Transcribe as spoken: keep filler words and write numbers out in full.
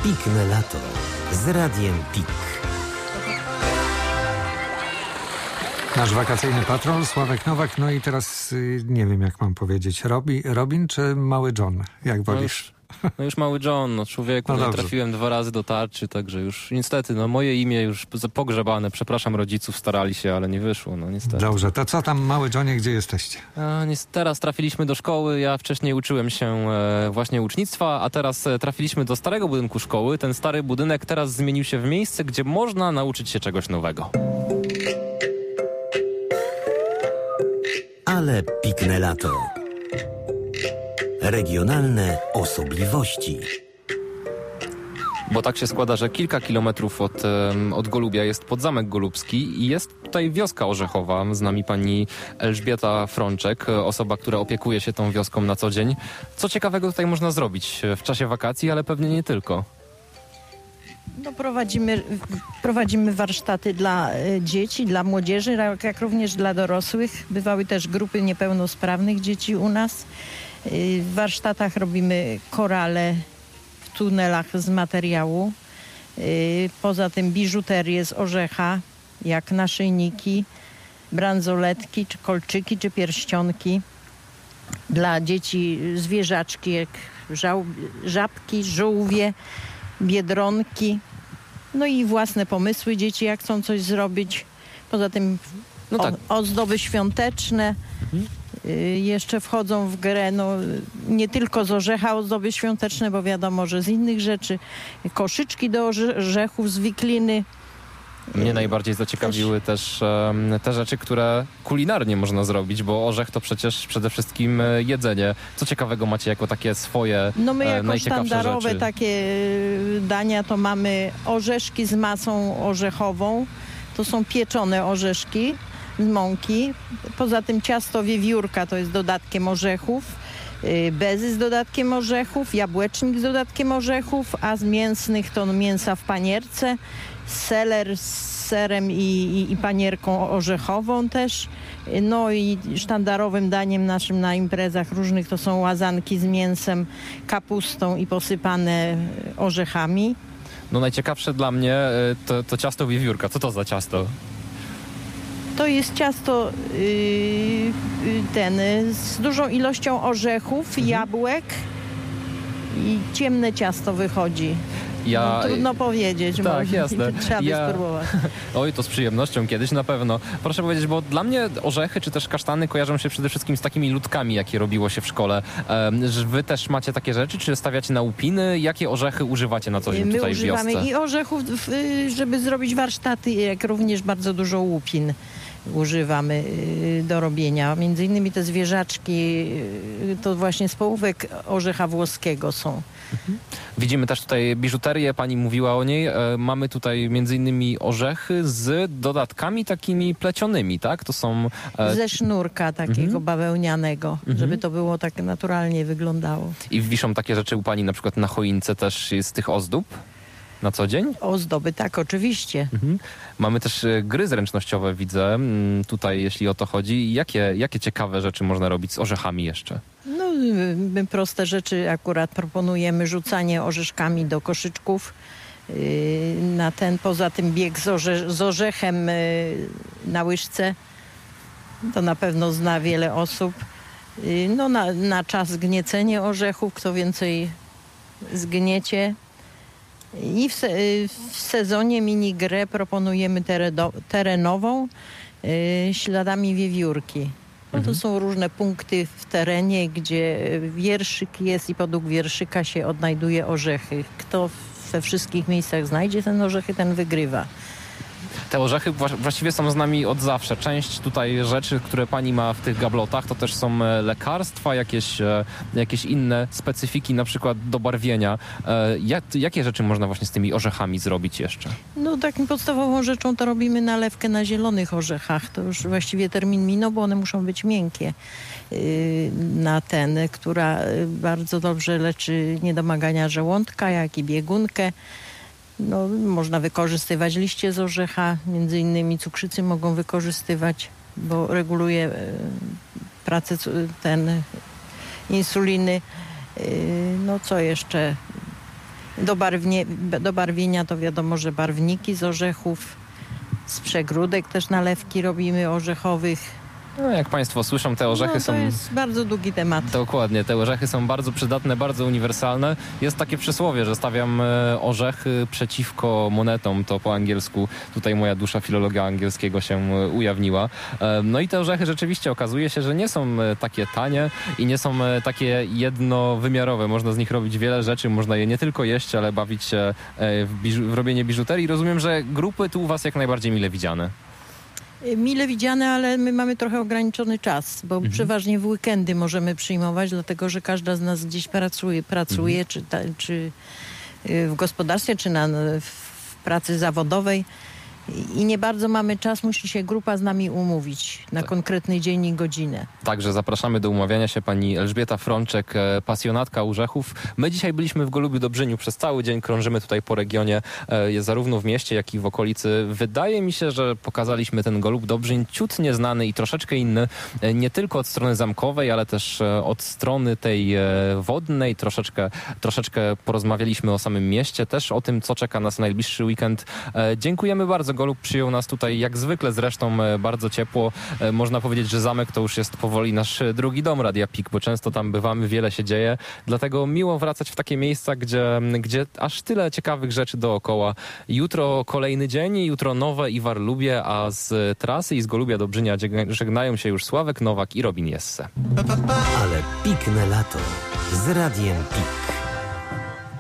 Pikne lato z Radiem Pik. Nasz wakacyjny patrol, Sławek Nowak. No i teraz y, nie wiem, jak mam powiedzieć. Robi, Robin czy Mały John? Jak wolisz? No już, no już Mały John, no człowieku, No no dobrze. trafiłem dwa razy do tarczy, także już niestety, no moje imię już pogrzebane. Przepraszam rodziców, starali się, ale nie wyszło, no niestety. Dobrze, to co tam, Mały Johnie, gdzie jesteście? A, nies- teraz trafiliśmy do szkoły, ja wcześniej uczyłem się e, właśnie ucznictwa, a teraz e, trafiliśmy do starego budynku szkoły. Ten stary budynek teraz zmienił się w miejsce, gdzie można nauczyć się czegoś nowego. Ale pikne lato. Regionalne osobliwości. Bo tak się składa, że kilka kilometrów od, em, od Golubia jest Podzamek Golubski i jest tutaj wioska orzechowa. Z nami pani Elżbieta Frączek, osoba, która opiekuje się tą wioską na co dzień. Co ciekawego tutaj można zrobić w czasie wakacji, ale pewnie nie tylko. No, prowadzimy, prowadzimy warsztaty dla e, dzieci, dla młodzieży, jak, jak również dla dorosłych. Bywały też grupy niepełnosprawnych dzieci u nas. E, w warsztatach robimy korale w tunelach z materiału. E, poza tym biżuterię z orzecha, jak naszyjniki, bransoletki, czy kolczyki, czy pierścionki. Dla dzieci zwierzaczki, jak żał, żabki, żółwie, biedronki, no i własne pomysły dzieci, jak chcą coś zrobić. Poza tym No tak. o, ozdoby świąteczne Mhm. y, jeszcze wchodzą w grę, no nie tylko z orzecha ozdoby świąteczne, bo wiadomo, że z innych rzeczy. Koszyczki do orze- orzechów z wikliny. Mnie najbardziej zaciekawiły też em, te rzeczy, które kulinarnie można zrobić, bo orzech to przecież przede wszystkim e, jedzenie. Co ciekawego macie jako takie swoje No my e, jako najciekawsze sztandarowe rzeczy? takie y, dania to mamy orzeszki z masą orzechową. To są pieczone orzeszki z mąki. Poza tym ciasto wiewiórka to jest dodatkiem orzechów. y, Bezy z dodatkiem orzechów, jabłecznik z dodatkiem orzechów, a z mięsnych to mięsa w panierce, seler z serem i, i, i panierką orzechową też. No i sztandarowym daniem naszym na imprezach różnych to są łazanki z mięsem, kapustą i posypane orzechami. No najciekawsze dla mnie e, to, to ciasto wiewiórka. Co to za ciasto? To jest ciasto yy, yy, ten y, z dużą ilością orzechów, Mhm. jabłek i ciemne ciasto wychodzi. Ja... No, trudno powiedzieć, Tak, bo jasne. trzeba by Ja- spróbować. Oj, to z przyjemnością kiedyś na pewno. Proszę powiedzieć, bo dla mnie orzechy czy też kasztany kojarzą się przede wszystkim z takimi ludkami, jakie robiło się w szkole. Em, że wy też macie takie rzeczy, czy stawiacie na łupiny? Jakie orzechy używacie na co dzień My tutaj w używamy wiosce? i orzechów, w- y, żeby zrobić warsztaty, jak również bardzo dużo łupin używamy y, do robienia. Między innymi te zwierzaczki y, to właśnie z połówek orzecha włoskiego są. Widzimy też tutaj biżuterię, pani mówiła o niej. E, mamy tutaj między innymi orzechy z dodatkami takimi plecionymi, tak? To są... E, Ze sznurka takiego Mhm. bawełnianego, Mhm. żeby to było tak naturalnie wyglądało. I wiszą takie rzeczy u pani na przykład na choince też z tych ozdób na co dzień? Ozdoby, tak, oczywiście. Mhm. Mamy też e, gry zręcznościowe, widzę, mm, tutaj jeśli o to chodzi. Jakie, jakie ciekawe rzeczy można robić z orzechami jeszcze? No, y, my proste rzeczy akurat proponujemy, rzucanie orzeszkami do koszyczków. y, Na ten, poza tym bieg z, orze- z orzechem y, na łyżce. To na pewno zna wiele osób. Y, No, na, na czas gniecenie orzechów, kto więcej zgniecie. I w, se, y, w sezonie minigrę proponujemy teredo, terenową y, śladami wiewiórki. No to Mhm. są różne punkty w terenie, gdzie wierszyk jest i podług wierszyka się odnajduje orzechy. Kto we wszystkich miejscach znajdzie ten orzechy, ten wygrywa. Te orzechy wła- właściwie są z nami od zawsze. Część tutaj rzeczy, które pani ma w tych gablotach, to też są e, lekarstwa, jakieś, e, jakieś inne specyfiki, na przykład do barwienia. E, jak, jakie rzeczy można właśnie z tymi orzechami zrobić jeszcze? No taką podstawową rzeczą to robimy nalewkę na zielonych orzechach. To już właściwie termin minął, bo one muszą być miękkie. Yy, na ten, która y, bardzo dobrze leczy niedomagania żołądka, jak i biegunkę. No, można wykorzystywać liście z orzecha, między innymi cukrzycy mogą wykorzystywać, bo reguluje e, pracę cu- ten insuliny. E, no co jeszcze? Do, barwnie, do barwienia to wiadomo, że barwniki z orzechów, z przegródek też nalewki robimy orzechowych. No, jak Państwo słyszą, te orzechy no, to są... jest bardzo długi temat. Dokładnie, te orzechy są bardzo przydatne, bardzo uniwersalne. Jest takie przysłowie, że stawiam e, orzechy przeciwko monetom, to po angielsku. Tutaj moja dusza filologia angielskiego się e, ujawniła. E, no i te orzechy rzeczywiście okazuje się, że nie są e, takie tanie i nie są e, takie jednowymiarowe. Można z nich robić wiele rzeczy, można je nie tylko jeść, ale bawić się e, w, biżu- w robienie biżuterii. Rozumiem, że grupy tu u Was jak najbardziej mile widziane. Mile widziane, ale my mamy trochę ograniczony czas, bo Mhm. przeważnie w weekendy możemy przyjmować, dlatego że każda z nas gdzieś pracuje, pracuje Mhm. czy, ta, czy w gospodarstwie, czy na, w pracy zawodowej i nie bardzo mamy czas, musi się grupa z nami umówić na Tak. konkretny dzień i godzinę. Także zapraszamy do umawiania się. Pani Elżbieta Frączek, e, pasjonatka orzechów. My dzisiaj byliśmy w Golubiu Dobrzyniu przez cały dzień, krążymy tutaj po regionie, e, zarówno w mieście, jak i w okolicy. Wydaje mi się, że pokazaliśmy ten Golub Dobrzyń ciut nieznany i troszeczkę inny, e, nie tylko od strony zamkowej, ale też e, od strony tej e, wodnej. Troszeczkę, troszeczkę porozmawialiśmy o samym mieście, też o tym, co czeka nas najbliższy weekend. E, dziękujemy bardzo. Golub przyjął nas tutaj jak zwykle zresztą e, bardzo ciepło. E, można powiedzieć, że zamek to już jest powoli nasz drugi dom Radia Pik, bo często tam bywamy, wiele się dzieje. Dlatego miło wracać w takie miejsca, gdzie, gdzie aż tyle ciekawych rzeczy dookoła. Jutro kolejny dzień, jutro nowe i Warlubie, a z trasy i z Golubia Dobrzynia żegnają się już Sławek Nowak i Robin Jesse. Ale pikne lato z Radiem Pik.